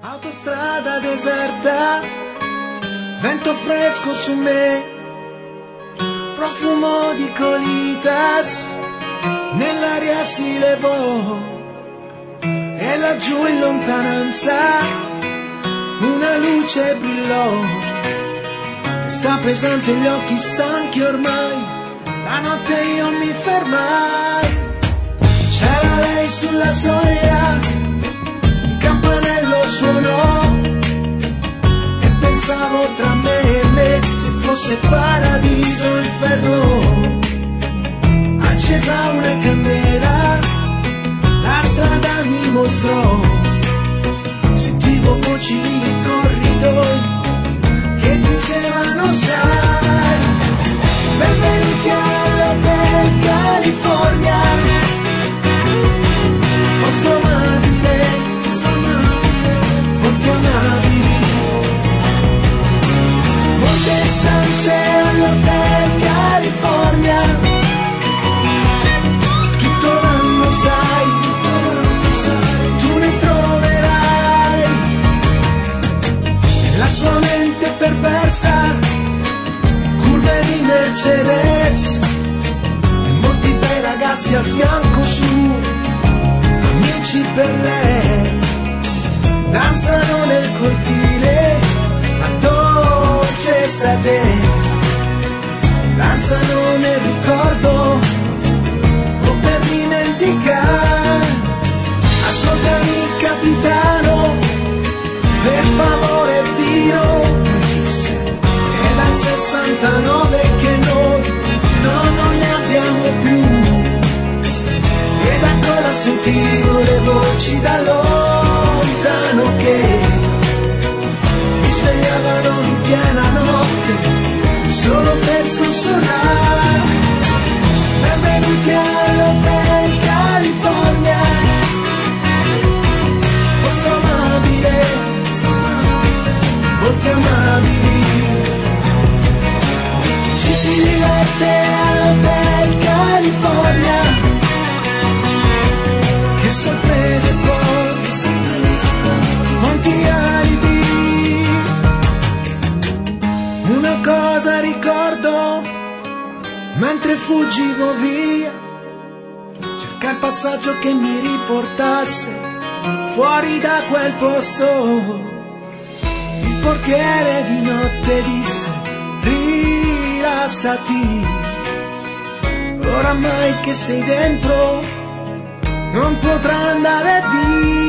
Autostrada deserta, vento fresco su me, profumo di colitas, nell'aria si levò, e laggiù in lontananza una luce brillò, che sta pesante gli occhi stanchi ormai, la notte io mi fermai, c'era lei sulla soglia, campanello suonò e pensavo tra me e me se fosse paradiso il ferro. Accesa una candela, la strada mi mostrò, sentivo voci nei corridoi che dicevano sai, benvenuti all'Hotel California, posto amabile, molte stanze all'Hotel California, tutto l'anno sai, tu ne troverai, la sua mente perversa, curve di Mercedes, e molti bei ragazzi a fianco su, amici per lei. Danzano nel cortile, a dolce estate, danzano nel ricordo, o per dimenticare. Ascoltami capitano, per favore Pino, è dal 69 che noi non ne abbiamo più, ed ancora sentivo le voci da lontano che mi svegliavano in piena notte solo per sussurrare benvenuti all'Hotel California, posto amabile, voti amabili, ci si diverte all'Hotel California, che sorprese poi, quanti alibi. Una cosa ricordo, mentre fuggivo via, cerca il passaggio che mi riportasse fuori da quel posto. Il portiere di notte disse, rilassati, oramai che sei dentro, non potrà andare via.